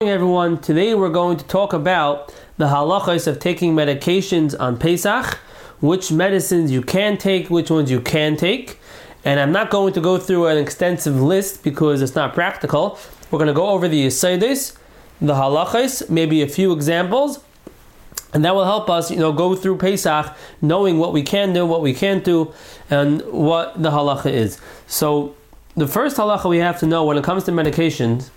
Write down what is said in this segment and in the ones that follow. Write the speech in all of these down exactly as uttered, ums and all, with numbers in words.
Everyone, today we're going to talk about the halachos of taking medications on Pesach, which medicines you can take, which ones you can take. And I'm not going to go through an extensive list because it's not practical. We're going to go over the yesodis, the halachos, maybe a few examples, and that will help us, you know, go through Pesach knowing what we can do, what we can't do, and what the halacha is. So the first halacha we have to know when it comes to medications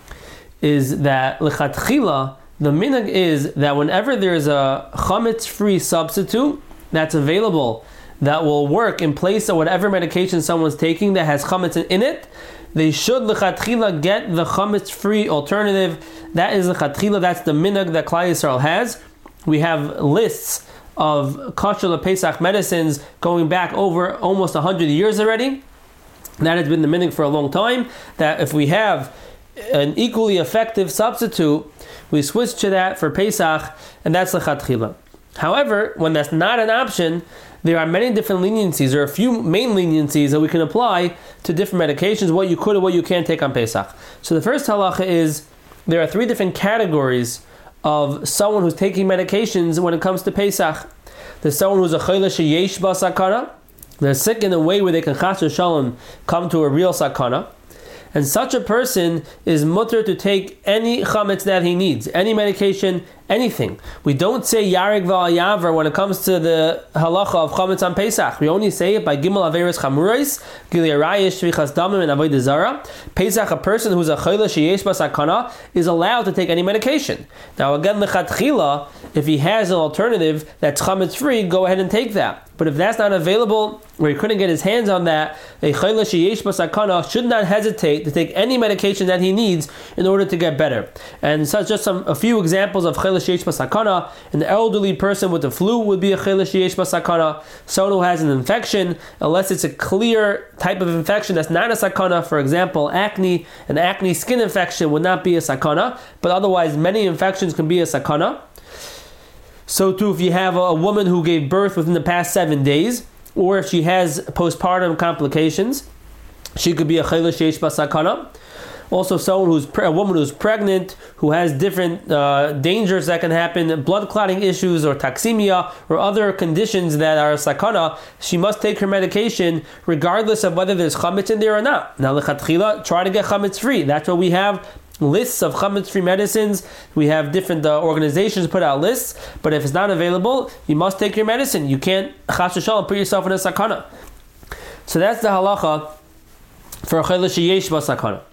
is that lechatchila, the minhag is that whenever there's a chametz-free substitute that's available that will work in place of whatever medication someone's taking that has chametz in it, they should lechatchila get the chametz-free alternative. That is lechatchila, that's the minhag that Klal Yisrael has. We have lists of kosher Pesach medicines going back over almost one hundred years already. That has been the minhag for a long time, that if we have an equally effective substitute, we switch to that for Pesach, and that's lechatchila. However, when that's not an option, there are many different leniencies, or a few main leniencies that we can apply to different medications, what you could and what you can't take on Pesach. So the first halacha is, there are three different categories of someone who's taking medications when it comes to Pesach. There's someone who's a chayla sheyesh ba sakana. They're sick in a way where they can chas v'shalom come to a real sakana. And such a person is mutter to take any chametz that he needs, any medication, anything. We don't say yarig v'al yaver when it comes to the halacha of chametz on Pesach. We only say it by gimel averes chamurais, gili arayish, shvichas damim, and avodah zara. Pesach, a person who's a chayla sheyesh basakana, is allowed to take any medication. Now again, lechatchila, if he has an alternative that's chametz free, go ahead and take that. But if that's not available, or he couldn't get his hands on that, a chayla sheyesh basakana should not hesitate to take any medication that he needs in order to get better. And such just some a few examples of chayla sheyesh basakana. An elderly person with the flu would be a chayla sheyesh basakana. Someone who has an infection, unless it's a clear type of infection that's not a sakana, for example, acne, an acne skin infection would not be a sakana, but otherwise many infections can be a sakana. So too, if you have a woman who gave birth within the past seven days, or if she has postpartum complications, she could be a chayla sheyesh basakana. Also, someone who's pre- a woman who's pregnant, who has different uh, dangers that can happen, blood clotting issues or toxemia or other conditions that are sakana, she must take her medication regardless of whether there's chametz in there or not. Now, lechatchila, try to get chametz free. That's what we have. Lists of chametz-free medicines. We have different uh, organizations put out lists, but if it's not available, you must take your medicine. You can't chas v'shalom put yourself in a sakana. So that's the halacha for chayla sheyesh basakana.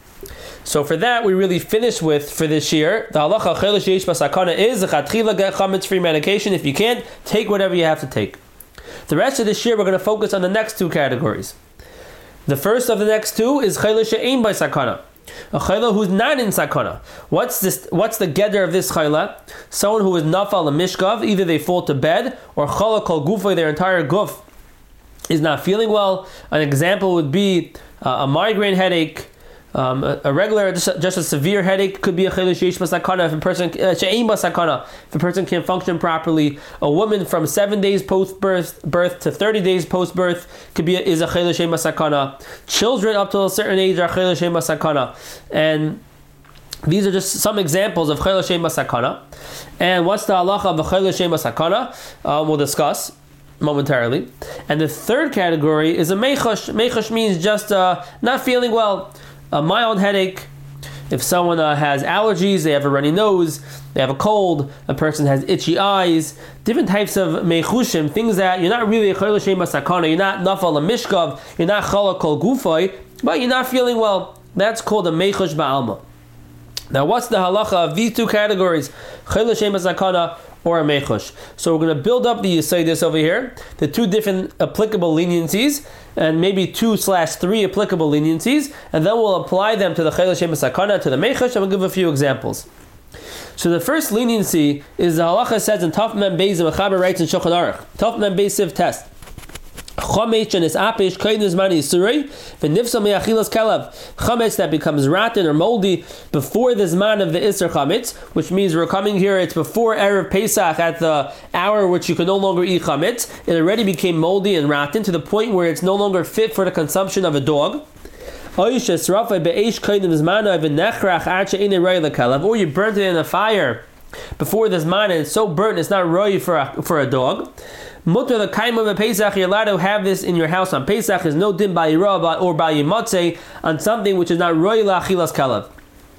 So for that, we really finish with, for this year, the halacha chayla sheyesh basakana is lechatchila get chametz-free medication. If you can't, take whatever you have to take. The rest of this year, we're going to focus on the next two categories. The first of the next two is chayla she'ein basakana. A chayla who's not in sakana. What's this? What's the gedder of this chayla? Someone who is nafal a mishkav, either they fall to bed, or chala kol gufay, their entire guf is not feeling well. An example would be uh, a migraine headache, um, a, a regular, just a, just a severe headache could be a chayla sheyesh basakana. If a person she'ein basakana, if a person can't function properly, a woman from seven days post birth birth to thirty days post birth could be a, is a chayla sheyesh basakana. Children up to a certain age are chayla sheyesh basakana, and these are just some examples of chayla sheyesh basakana. And what's the halacha of a chayla sheyesh basakana? Uh, we'll discuss momentarily. And the third category is a mechosh. Mechosh means just uh, not feeling well. A mild headache. If someone uh, has allergies, they have a runny nose, they have a cold, a person has itchy eyes, different types of mechushim, things that you're not really a chayla sheyesh basakana, you're not nafal a mishkav, you're not chala kol gufay, but you're not feeling well. That's called a mechush ba'alma. Now, what's the halacha of these two categories, chayla sheyesh basakana or a mechush? So we're going to build up the yesodis over here, the two different applicable leniencies, and maybe two slash three applicable leniencies, and then we'll apply them to the chayla sheyesh basakana, to the mechush, and we'll give a few examples. So the first leniency is the halacha says in Taf Mem Beis, the Mechaber writes in Shulchan Aruch, Taf Mem Beis Siv test. Chametz and is apish kaidus mani surei v'nifsal me'achilas kalav. Chametz that becomes rotten or moldy before the zman of the iser chametz, which means we're coming here. It's before erev Pesach at the hour which you can no longer eat chametz. It already became moldy and rotten to the point where it's no longer fit for the consumption of a dog. or you burnt it in a fire before this man, and it's so burnt it's not roy for a, for a dog. Mutter the kaim of Pesach, you're allowed to have this in your house on Pesach. Is no din by Yirah or by Yimatzeh on something which is not roy la'achilas kalav.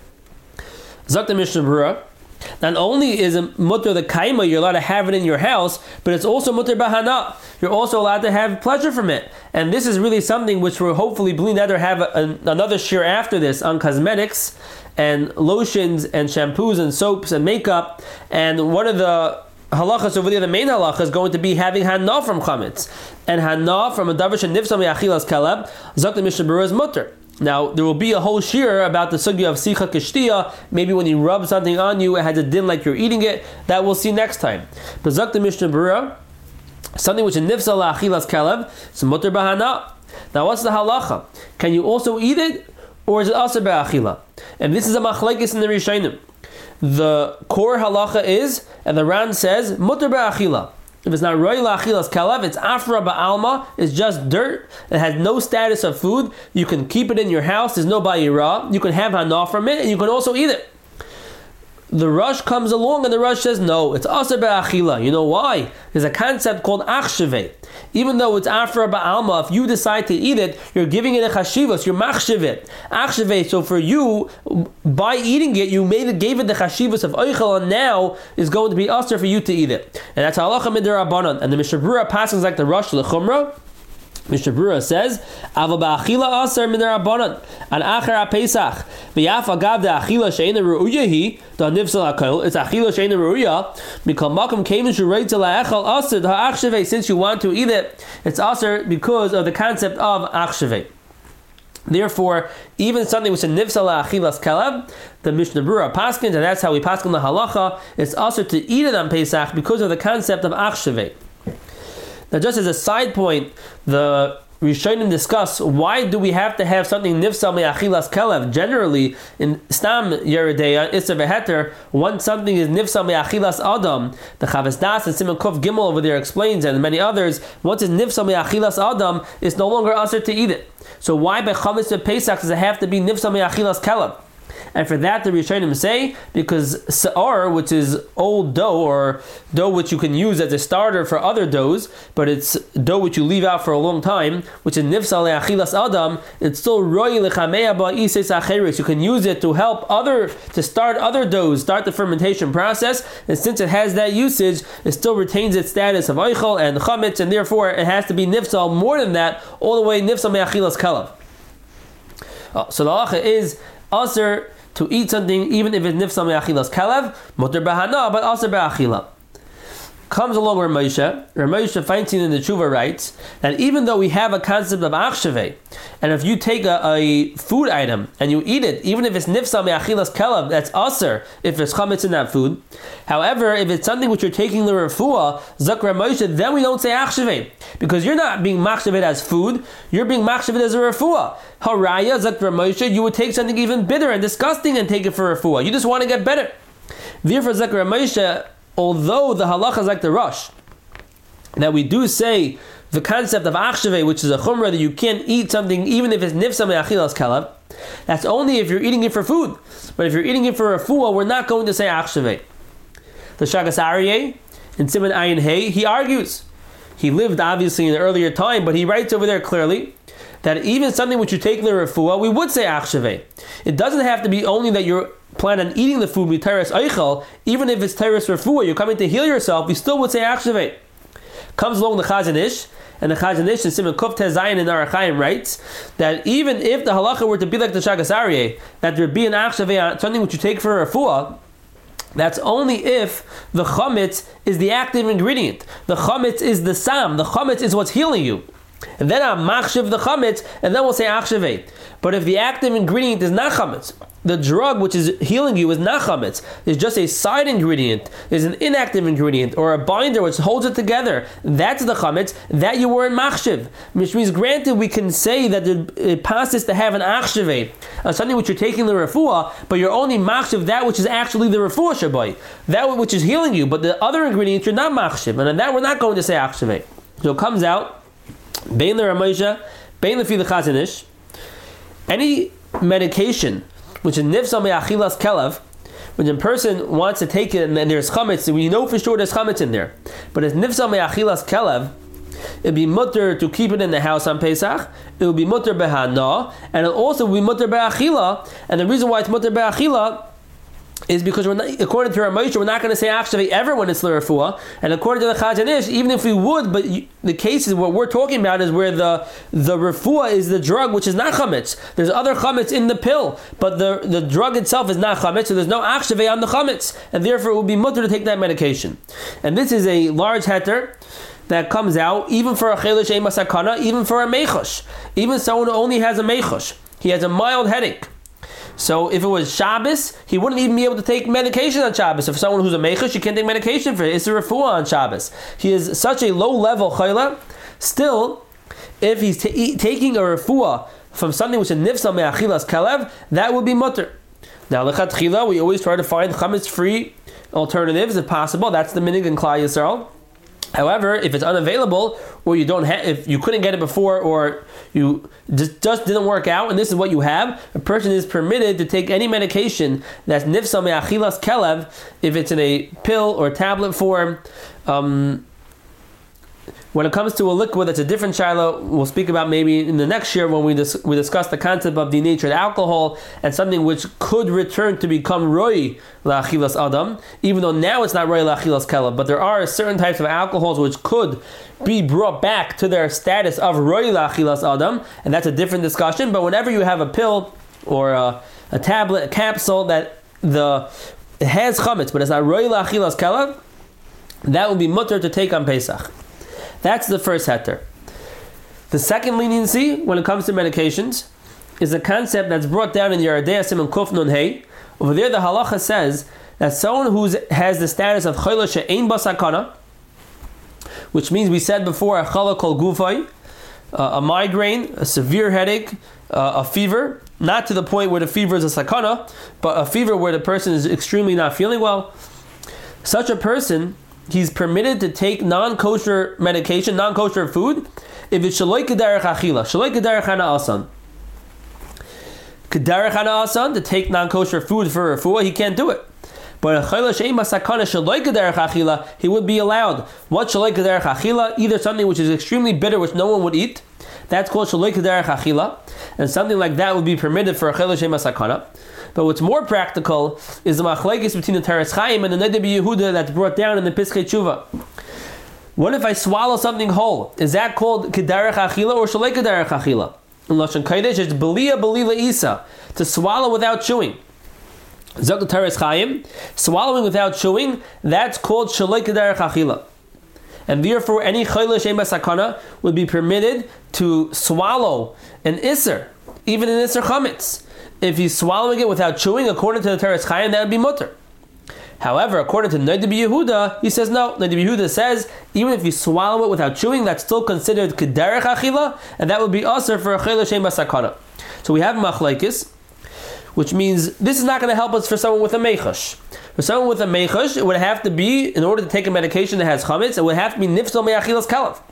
Zok the Mishnah Berurah. Not only is it mutter the kaima, you're allowed to have it in your house, but it's also mutter bahana. You're also allowed to have pleasure from it. And this is really something which we'll hopefully Bli Neder have a, a, another shir after this on cosmetics and lotions and shampoos and soaps and makeup. And one of the halachas over there, the main halacha, is going to be having hana from chametz. And hana from a davar shenifsa me'achilas kalab, zok the Mishnah Berurah is mutter. Now, there will be a whole shir about the sugya of sicha kishtiya. Maybe when you rub something on you, it has a din like you're eating it. That we'll see next time. But zok the Mishnah Berurah, something which is nifsa la'achilas kalev, it's mutter bahana. Now, what's the halacha? Can you also eat it, or is it aser ba'achila? And this is a machlekes in the Rishonim. The core halacha is, and the Ran says, mutter ba'achila. If it's not roy la'achilas kalev, it's afra ba'alma, it's just dirt, it has no status of food. You can keep it in your house, there's no ba'ira, you can have hana from it, and you can also eat it. The Rush comes along and the Rush says, no, it's aser ba'achila. You know why? There's a concept called achsheveh. Even though it's afra ba'alma, if you decide to eat it, you're giving it a chashivas, you're machshev it. Achsheveh, so for you, by eating it, you made it, gave it the chashivas of oichel, and now is going to be aser for you to eat it. And that's halacha midirabanan. And the Mishnah Berurah passes like the Rush l'chumra. Mishnah Berurah says, "Ava ba'achila aser midirabanan an acher Pesach v'yaf agav de'achila she'ena ru'uyahi da nifsal hakol." It's achila she'ena ru'uya mikol makom kevin shurayt la'echal aser ha'achshevei. Since you want to eat it, it's aser because of the concept of achshevei. Therefore, even something which is nifsal la'achilas kalev, the Mishnah Berurah paskins, and that's how we paskin the halacha, it's aser to eat it on Pesach because of the concept of achshevei. Now, just as a side point, the Rishonim discuss why do we have to have something nifsal me'achilas kelev. Generally, in Stam Yeredeya, Issa v'Heter, once something is nifsal me'achilas adam, the Chavis Das and Simon Kuf Gimel over there explains, and many others, once it's nifsal me'achilas adam, it's no longer aser to eat it. So why by Chavis Pesach does it have to be nifsal me'achilas kelev? And for that, the Rishonim say, because sa'ar, which is old dough, or dough which you can use as a starter for other doughs, but it's dough which you leave out for a long time, which is nifsal le'achilas adam, it's still roi lechameya ba'ises acheris. You can use it to help other, to start other doughs, start the fermentation process, and since it has that usage, it still retains its status of oichel and chametz, and therefore it has to be nifsal more than that, all the way nifsal me'achilas kalev. Oh, so the halacha is aser to eat something even if it's nifsal me'achilas kalev, mutter bahana, but aser ba'achila. Comes along Rav Moshe. Rav Moshe Feinstein in the Tshuva writes that even though we have a concept of achsheveh, and if you take a, a food item and you eat it, even if it's nifsal me'achilas kalev, that's aser if there's chametz in that food. However, if it's something which you're taking the refuah, zok Rav Moshe, then we don't say achsheveh, because you're not being machshevet as food, you're being machshevet as a refuah. Haraya, zok Rav Moshe, you would take something even bitter and disgusting and take it for refuah. You just want to get better. Therefore, zok Rav Moshe, although the halacha is like the Rush, that we do say the concept of achsheveh, which is a chumrah, that you can't eat something even if it's nifsal me'achilas kalev, that's only if you're eating it for food. But if you're eating it for refuah, we're not going to say achsheveh. The Shagas Aryeh, in Siman Ayin Hey, he argues. He lived obviously in an earlier time, but he writes over there clearly that even something which you take in the refuah, we would say achsheveh. It doesn't have to be only that you're plan on eating the food with teres eichel, even if it's teres refuah, you're coming to heal yourself, we still would say achsheveh. Comes along the Chazon Ish, and the Chazon Ish in Siman Kuf Tez Zayin in Orach Chaim writes that even if the halacha were to be like the Shagas Aryeh, that there be an achsheveh on something which you take for a refuah, that's only if the chametz is the active ingredient. The chametz is the sam. The chametz is what's healing you. And then I'm machshev the chametz, and then we'll say achsheveh. But if the active ingredient is not chametz, the drug which is healing you is not chametz, it's just a side ingredient, is an inactive ingredient, or a binder which holds it together, that's the chametz, that you were in machshev. Which means, granted, we can say that it passes to have an achsheveh, uh, something which you're taking the refuah, but you're only machshev that which is actually the refuah shabai, that which is healing you, but the other ingredients you're not machshev, and on that we're not going to say achsheveh. So it comes out, Bein the Rav Moshe, Bein the Chazon Ish, any medication which is nifsal me'achilas kelev, when a person wants to take it and then there's chametz, so we know for sure there's chametz in there, but it's nifsal me'achilas kelev, it'd be mutter to keep it in the house on Pesach. It will be mutter behana, and it'll also be mutter be'achila. And the reason why it's mutter be'achila is because we're not, according to Ramosha, we're not going to say achshavei ever when it's l'refuah. And according to the Chazon Ish, even if we would, but you, the cases what we're talking about is where the the refuah is the drug, which is not chametz. There's other chametz in the pill, but the, the drug itself is not chametz, so there's no achshavei on the chametz, and therefore it will be mutter to take that medication. And this is a large heter that comes out even for a chelesh she'ein masakana, even for a meichosh, even someone who only has a meichosh. He has a mild headache. So if it was Shabbos, he wouldn't even be able to take medication on Shabbos. If someone who's a meichosh, you can't take medication for it. It's a refuah on Shabbos. He is such a low level chayla. Still, if he's t- taking a refuah from something which is nifsal me'achilas kelev, that would be mutter. Now lechatchila, we always try to find chametz free alternatives if possible. That's the minig in Klal Yisrael. However, if it's unavailable, or you don't have, if you couldn't get it before, or you just, just didn't work out, and this is what you have, a person is permitted to take any medication that's nifsal me'achilas kelev, if it's in a pill or tablet form. Um, when it comes to a liquid, that's a different shiloh. We'll speak about maybe in the next year when we dis- we discuss the concept of denatured alcohol and something which could return to become roi la'achilas adam, even though now it's not roi la'achilas kelev. But there are certain types of alcohols which could be brought back to their status of roi la'achilas adam, and that's a different discussion. But whenever you have a pill or a, a tablet, a capsule that the it has chametz, but it's not roi la'achilas kelev, that will be mutter to take on Pesach. That's the first heter. The second leniency when it comes to medications is a concept that's brought down in Yeridei Simon Kuf Nun Hey. Over there, the halacha says that someone who has the status of chayla she'ein basakana, which means we said before a chala kol gufay, uh, a migraine, a severe headache, uh, a fever, not to the point where the fever is a sakana, but a fever where the person is extremely not feeling well. Such a person, he's permitted to take non-kosher medication, non-kosher food, if it's shaloi k'derech achila, shaloi k'derech hana asan. K'derech hana asan, to take non-kosher food for refuah, he can't do it. But a chayla she'ein masakana shaloi k'derech achila, he would be allowed. What shaloi k'derech achila? Either something which is extremely bitter, which no one would eat, that's called shaloi k'derech achila, and something like that would be permitted for a chayla she'ein masakana. But what's more practical is the machlekes between the Teres Chaim and the Neder B'Yehuda that's brought down in the Piskei Tshuva. What if I swallow something whole? Is that called K'derech Achila or Shalei K'derech Achila? In Lashon Kodesh, it's Belia Belila Isa, to swallow without chewing. Zok Teres Chaim, swallowing without chewing, that's called Shalei K'derech Achila. And therefore, any Chayla She'ein Basakana would be permitted to swallow an Isser, even an Isser Chametz. If he's swallowing it without chewing, according to the Teres Chaim, that would be mutter. However, according to Neder B'Yehuda, he says no. Neder B'Yehuda says even if you swallow it without chewing, that's still considered k'derech achila, and that would be aser for a chayla she'ein basakana. So we have machlekes, which means this is not going to help us for someone with a meichosh. For someone with a meichosh, it would have to be, in order to take a medication that has chametz, it would have to be nifsal me'achilas kelev.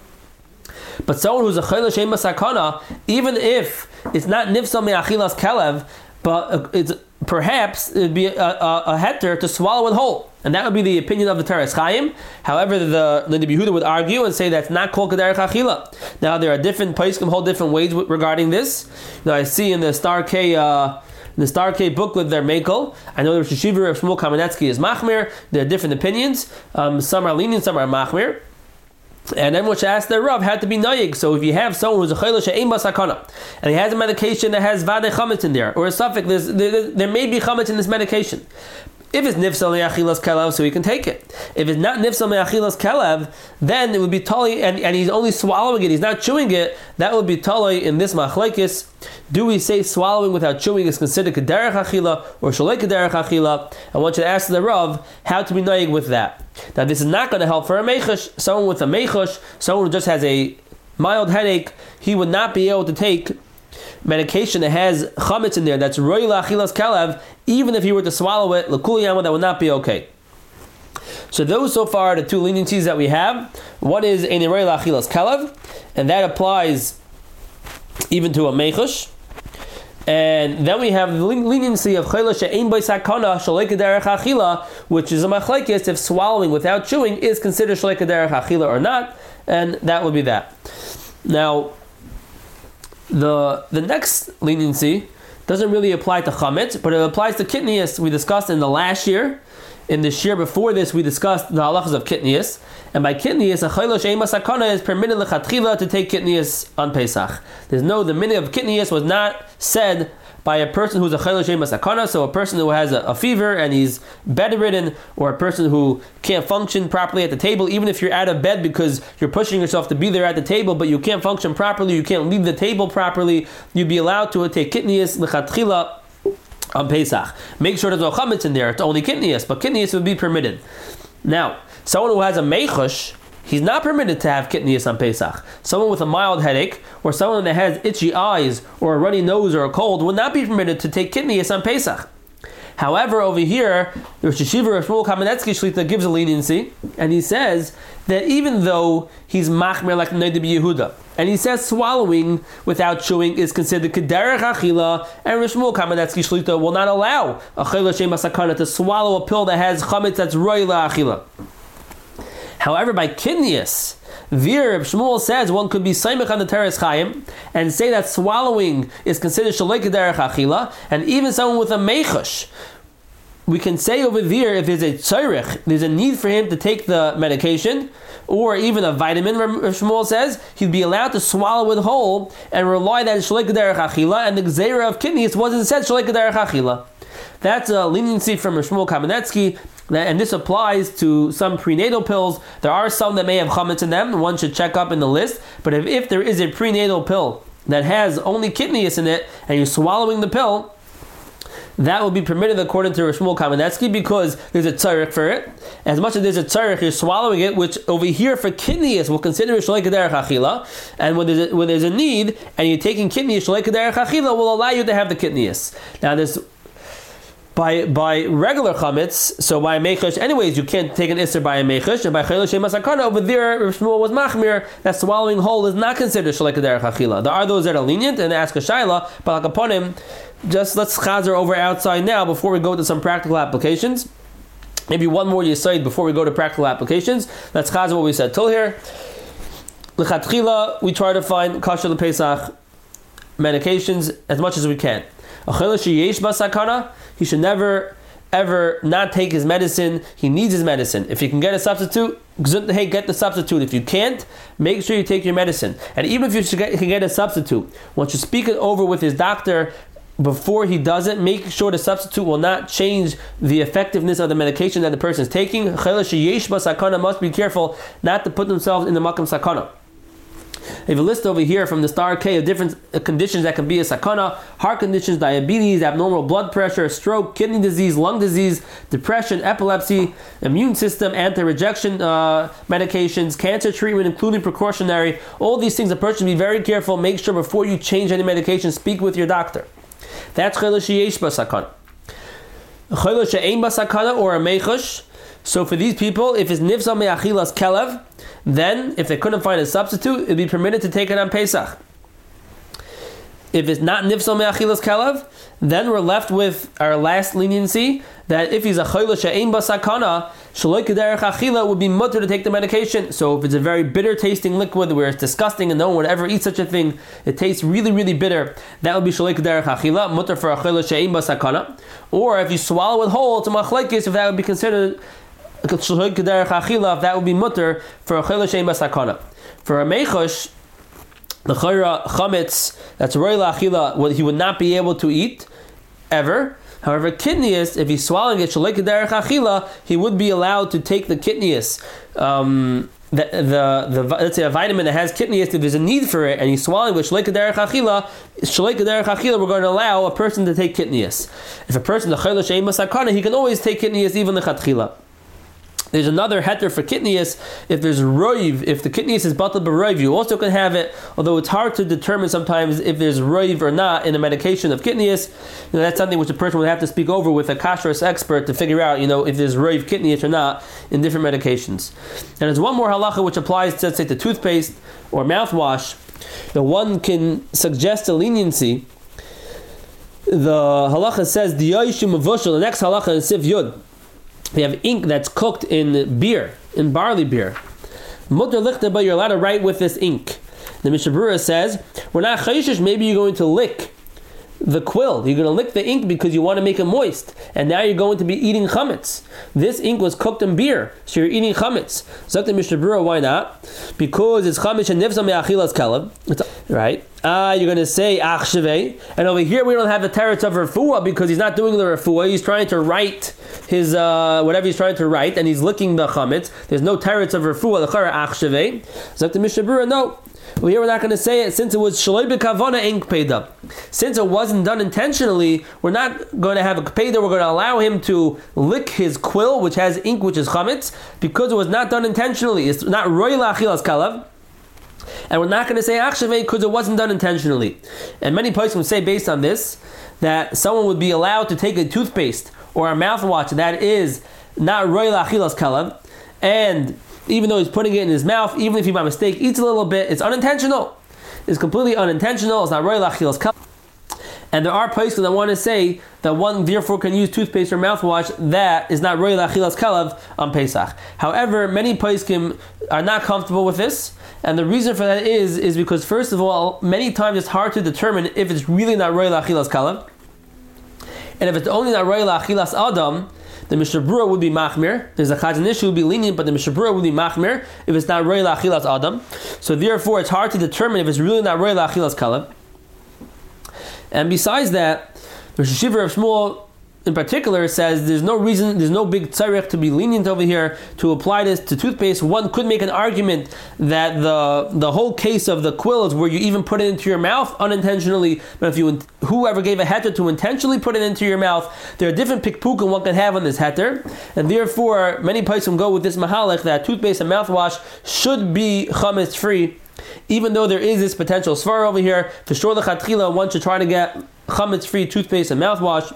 But someone who's a chayla she'ein basakana, even if it's not nifsal me'achilas kelev, but it's perhaps it'd be a, a, a heter to swallow it whole, and that would be the opinion of the Teres Chaim. However, the the Yehuda would argue and say that's not called k'derech achila. Now there are different poskim hold different ways regarding this. Now I see in the Star K uh, in the Star K booklet their makel. I know the Rosh Yeshiva of Shmuel Kamenetsky is machmir. There are different opinions. Um, some are lenient, some are machmir. And everyone should ask their Rav had to be nayig. So if you have someone who's a chayla she'ein basakana, and he has a medication that has vade chametz in there, or a suffix, there, there may be chametz in this medication. If it's nifsal me'achilas kelev, so he can take it. If it's not nifsal me'achilas kelev, then it would be tali, and, and he's only swallowing it, he's not chewing it, that would be tali in this machlekes. Do we say swallowing without chewing is considered k'derech achila or shalei k'derech achila? I want you to ask the Rav how to be nayig with that. Now this is not going to help for a meichosh. Someone with a meichosh, someone who just has a mild headache, he would not be able to take medication that has chametz in there, that's roi la'achilas kelev, even if he were to swallow it, l'kul yama, that would not be okay. So those so far are the two leniencies that we have. One is ein roi la'achilas kelev, and that applies even to a meichosh. And then we have the leniency of chayla she'ein by sakana shaleka derech achila, which is a machlekes if swallowing without chewing is considered shaleka derech achila or not, and that would be that. Now, the the next leniency doesn't really apply to chametz, but it applies to kitnius. We discussed in the last year. In the year before this, we discussed the halachas of kitnius, and by kitnius, a chayla she'ein sakana is permitted lechatchila to take kitnius on Pesach. There's no the meaning of kitnius was not said by a person who's a chayla she'ein sakana, so a person who has a, a fever and he's bedridden, or a person who can't function properly at the table, even if you're out of bed because you're pushing yourself to be there at the table, but you can't function properly, you can't leave the table properly, you'd be allowed to take kitnius lechatchila on Pesach. Make sure there's no chametz in there. It's only kitnius, but kitnius would be permitted. Now, someone who has a meichush, he's not permitted to have kitnius on Pesach. Someone with a mild headache, or someone that has itchy eyes, or a runny nose, or a cold, would not be permitted to take kitnius on Pesach. However, over here, the Rosh Yeshiva Rav Shmuel Kamenetsky Shlita gives a leniency, and he says that even though he's machmer like Noda B'Yehuda, and he says swallowing without chewing is considered kederech achila, and Rav Shmuel Kamenetsky Shlita will not allow a chayla she'ein sakana to swallow a pill that has chametz that's roy la'achila. However, by kitnius, Vir Rav Shmuel says one could be saimach on the Teres Chaim and say that swallowing is considered shalei kederech achila, and even someone with a meichush, we can say over there if there's a tzorich, there's a need for him to take the medication, or even a vitamin, Rav Shmuel says, he'd be allowed to swallow it whole and rely that it's shalei kederech achila, and the gzeira of kitnius wasn't said shalei kederech achila. That's a leniency from Rav Shmuel Kamenetsky, and this applies to some prenatal pills. There are some that may have chametz in them, one should check up in the list, but if, if there is a prenatal pill that has only kitnius in it, and you're swallowing the pill, that will be permitted according to Rav Shmuel Kamenetsky because there's a tzarech for it. As much as there's a tzarech, you're swallowing it, which over here for kitnius we'll consider shalei kederech achila. And when there's a, when there's a need and you're taking kitnius, shalei kederech achila will allow you to have the kitnius. Now there's by by regular chametz, so by a meichush, anyways, you can't take an isser by a meichush, and by chayla she'ein sakana over there, Rav Shmuel was machmir that swallowing whole is not considered shalei kederech achila. There are those that are lenient and ask a shaila, but like upon him. Just let's chazer over outside now before we go to some practical applications. Maybe one more yesod before we go to practical applications. Let's chazer what we said till here. L'chatchila, we try to find kosher l'pesach medications as much as we can. A chayla sheyesh basakana, he should never ever not take his medicine. He needs his medicine. If you can get a substitute, hey, get the substitute. If you can't, make sure you take your medicine. And even if you can get a substitute, once you speak it over with his doctor before he does it, make sure the substitute will not change the effectiveness of the medication that the person is taking. Chayla sheyesh basakana must be careful not to put themselves in the makam sakana. I have a list over here from the Star K of different conditions that can be a sakana: heart conditions, diabetes, abnormal blood pressure, stroke, kidney disease, lung disease, depression, epilepsy, immune system, anti-rejection uh, medications, cancer treatment, including precautionary. All these things, a person should be very careful. Make sure before you change any medication, speak with your doctor. That's chayla sheyesh basakana. Chayla she'ein basakana, or a meichush. So for these people, if it's nifsa me'achilas kelev, then if they couldn't find a substitute, it'd be permitted to take it on Pesach. If it's not nifsa me'achilas kelev, then we're left with our last leniency, that if he's a chayla she'ein basakana, shaloi kederech achila, would be mutter to take the medication. So if it's a very bitter tasting liquid where it's disgusting and no one would ever eat such a thing, it tastes really, really bitter, that would be shaloi kederech achila, mutter for a chayla she'ein basakana. Or if you swallow it whole, it's a machlekes, if that would be considered shaloi kederech achila, that would be mutter for a chayla she'ein basakana. For a meichush, the chayra chametz, that's roy la'achila, what he would not be able to eat ever. However, kitnius, if he's swallowing it shalei kederech achila, he would be allowed to take the kitnius, um, the, the the let's say a vitamin that has kitnius. If there's a need for it, and he's swallowing with shalei kederech achila, shalei kederech achila, we're going to allow a person to take kitnius. If a person the chayla she'ein basakana, he can always take kitnius even the chatchila. There's another heter for kitnius. If there's roiv, if the kitnius is batal b'roiv, you also can have it. Although it's hard to determine sometimes if there's roiv or not in a medication of kitnius. You know, that's something which a person would have to speak over with a kashrus expert to figure out, you know, if there's roiv kitnius or not in different medications. And there's one more halacha which applies to, let's say, to toothpaste or mouthwash. The one can suggest a leniency The halacha says the yoshim mavushal. The next halacha in Sif Yud, they have ink that's cooked in beer, in barley beer. Mutter lichte, but you're allowed to write with this ink. The Mishnah Berurah says we're not chayshish. Maybe you're going to lick the quill. You're going to lick the ink because you want to make it moist, and now you're going to be eating chametz. This ink was cooked in beer, so you're eating chametz. Zok the Mishnah Berurah, why not? Because it's chametz and nifza me'achilas kalev. Right? Ah, you're going to say ach shevei, and over here we don't have the teretz of refuah because he's not doing the refuah. He's trying to write his uh, whatever he's trying to write, and he's licking the chametz. There's no teretz of refuah. The chara ach shevei. Zok the Mishnah Berurah, no. Well, here we're not going to say it since it was shaloi b'kavana ink paid up. Since it wasn't done intentionally, we're not going to have a kpeda. We're going to allow him to lick his quill, which has ink, which is chametz, because it was not done intentionally. It's not roy la'achilas kalav. And we're not going to say achshavei because it wasn't done intentionally. And many places would say, based on this, that someone would be allowed to take a toothpaste or a mouthwash that is not roy la'achilas kalav, and even though he's putting it in his mouth, even if he by mistake eats a little bit, it's unintentional. It's completely unintentional. It's not roy la'achilas kalav. And there are places that want to say that one therefore can use toothpaste or mouthwash that is not roy la'achilas kalav on Pesach. However, many poskim are not comfortable with this, and the reason for that is is because first of all, many times it's hard to determine if it's really not roy la'achilas kalav, and if it's only not roy la'achilas adam, the Mishnah Berurah would be machmir. There's a Chazon Ish who would be lenient, but the Mishnah Berurah would be machmir if it's not roy la'achilas adam. So therefore, it's hard to determine if it's really not roy la'achilas kalav. And besides that, the Rosh Hashiva of Shmuel in particular says there's no reason, there's no big tzarech to be lenient over here to apply this to toothpaste. One could make an argument that the the whole case of the quill is where you even put it into your mouth unintentionally. But if you whoever gave a heter to intentionally put it into your mouth, there are different pikpukim one can have on this heter, and therefore many places go with this mahalach that toothpaste and mouthwash should be chametz free. Even though there is this potential svar over here, for sure the chatchila one should try to get chametz-free toothpaste and mouthwash,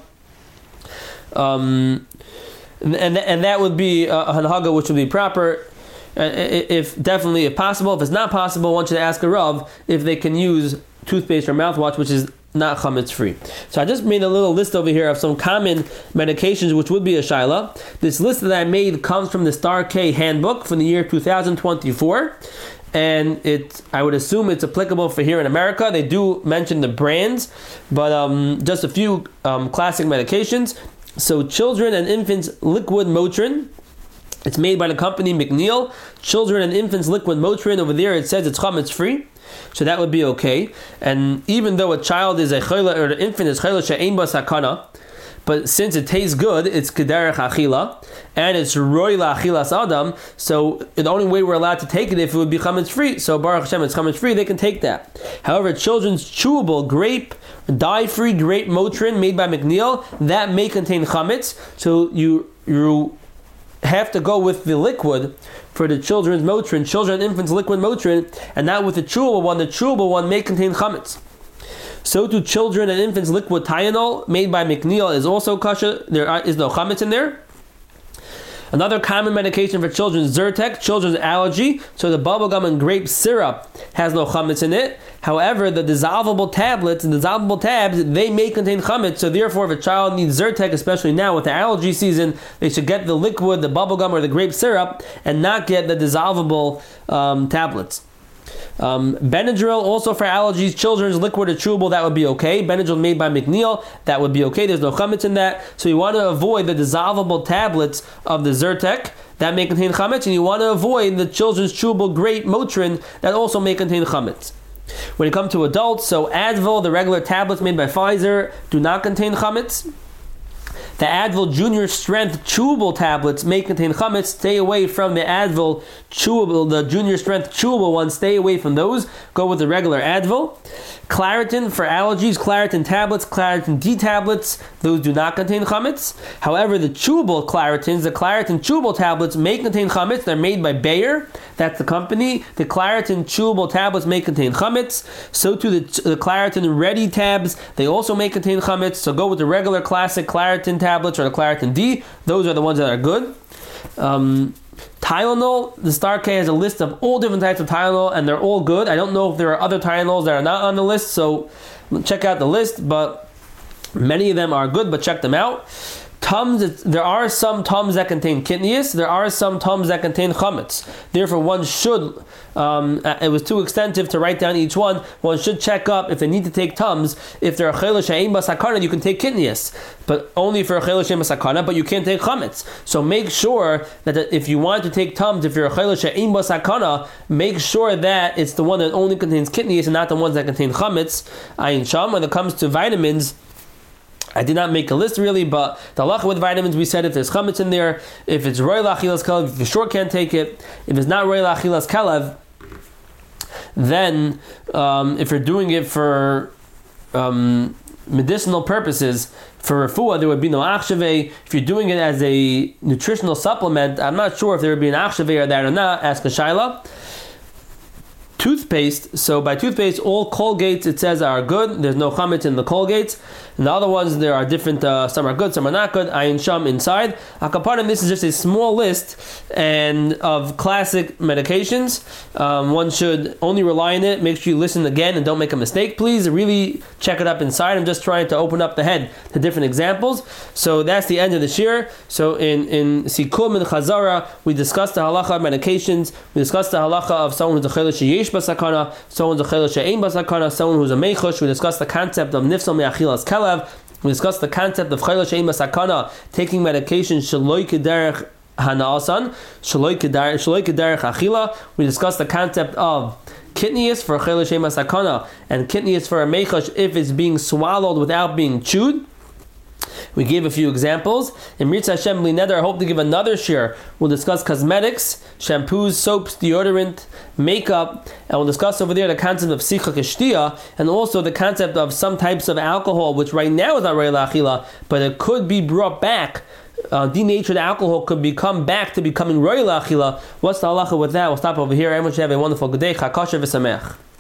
um, and and that would be a hanhaga which would be proper. Uh, if definitely if possible, if it's not possible, one should ask a rav if they can use toothpaste or mouthwash which is not chametz-free. So I just made a little list over here of some common medications which would be a shaila. This list that I made comes from the Star K handbook from the year two thousand twenty-four. And it, I would assume it's applicable for here in America. They do mention the brands, but um, just a few um, classic medications. So children and infants liquid Motrin. It's made by the company McNeil. Children and infants liquid Motrin. Over there it says it's chametz free. So that would be okay. And even though a child is a chayla, or an infant is chayla she'ein ba sakana, but since it tastes good, it's kederech achila, and it's roy la'achilas adam, so the only way we're allowed to take it if it would be chametz free. So Baruch Hashem, it's chametz free, they can take that. However, children's chewable grape, dye-free grape Motrin made by McNeil, that may contain chametz, so you you have to go with the liquid for the children's Motrin, children and infants liquid Motrin, and not with the chewable one. The chewable one may contain chametz. So to children and infants liquid Tylenol made by McNeil is also kosher. There is no chametz in there. Another common medication for children is Zyrtec, children's allergy. So the bubblegum and grape syrup has no chametz in it. However, the dissolvable tablets and dissolvable tabs, they may contain chametz. So therefore, if a child needs Zyrtec, especially now with the allergy season, they should get the liquid, the bubblegum or the grape syrup, and not get the dissolvable um, tablets. Um, Benadryl also for allergies, children's liquid or chewable, that would be okay. Benadryl made by McNeil, that would be okay. There's no chametz in that. So you want to avoid the dissolvable tablets of the Zyrtec, that may contain chametz, and you want to avoid the children's chewable grape Motrin, that also may contain chametz. When it comes to adults, so Advil, the regular tablets made by Pfizer, do not contain chametz. The Advil Junior Strength Chewable tablets may contain chametz. Stay away from the Advil Chewable, the Junior Strength Chewable ones. Stay away from those. Go with the regular Advil. Claritin for allergies, Claritin tablets, Claritin D tablets, those do not contain chametz. However, the chewable Claritins, the Claritin chewable tablets may contain chametz. They're made by Bayer, that's the company. The Claritin chewable tablets may contain chametz. So too the, the Claritin Ready tabs, they also may contain chametz. So go with the regular classic Claritin tablets or the Claritin D. Those are the ones that are good. Um, Tylenol, the Star K has a list of all different types of Tylenol, and they're all good. I don't know if there are other Tylenols that are not on the list, so check out the list. But Many of them are good, but check them out. Tums, there are some tums that contain kitnius. There are some tums that contain chametz. Therefore, one should. Um, it was too extensive to write down each one. One should check up if they need to take tums. If they're a chayla she'ein basakana, you can take kitnius, but only for a chayla she'ein basakana. But you can't take chametz. So make sure that if you want to take tums, if you're a chayla she'ein basakana, make sure that it's the one that only contains kitnius and not the ones that contain chametz. Ayin sham. When it comes to vitamins, I did not make a list really, but the halacha with vitamins, we said if there's chametz in there, if it's roy lachilas kalev, if you sure can't take it. If it's not roy lachilas kalev, then um, if you're doing it for um, medicinal purposes, for refuah, there would be no achshaveh. If you're doing it as a nutritional supplement, I'm not sure if there would be an achshaveh or that or not. Ask a shayla. Toothpaste, so by toothpaste, all Colgates, it says, are good. There's no chametz in the Colgates. And the other ones, there are different, uh, some are good, some are not good. Ayin sham inside. Akapanim, this is just a small list and of classic medications. Um, one should only rely on it. Make sure you listen again and don't make a mistake, please. Really check it up inside. I'm just trying to open up the head to different examples. So that's the end of the shir. So in, in Sikum and Chazara, we discussed the halacha of medications. We discussed the halacha of someone who's a chayla sheyesh basakana, someone's a chayla she'ein basakana, someone who's a meichush. We discussed the concept of nifsal me'achilas kalev. We discussed the concept of chayla she'ein basakana, taking medication shaloi kederech hana'asan, shaloi kederech achila. We discussed the concept of kitnius for chayla she'ein basakana and kitnius for a meichush if it's being swallowed without being chewed. We gave a few examples. In Mirza Hashem Li Neder, I hope to give another share. We'll discuss cosmetics, shampoos, soaps, deodorant, makeup, and we'll discuss over there the concept of sicha keshtia, and also the concept of some types of alcohol, which right now is not rei la'achila, but it could be brought back. Uh, denatured alcohol could become back to becoming rei la'achila. What's the halacha with that? We'll stop over here. Everyone should have a wonderful good day. Chakasher v'sameach.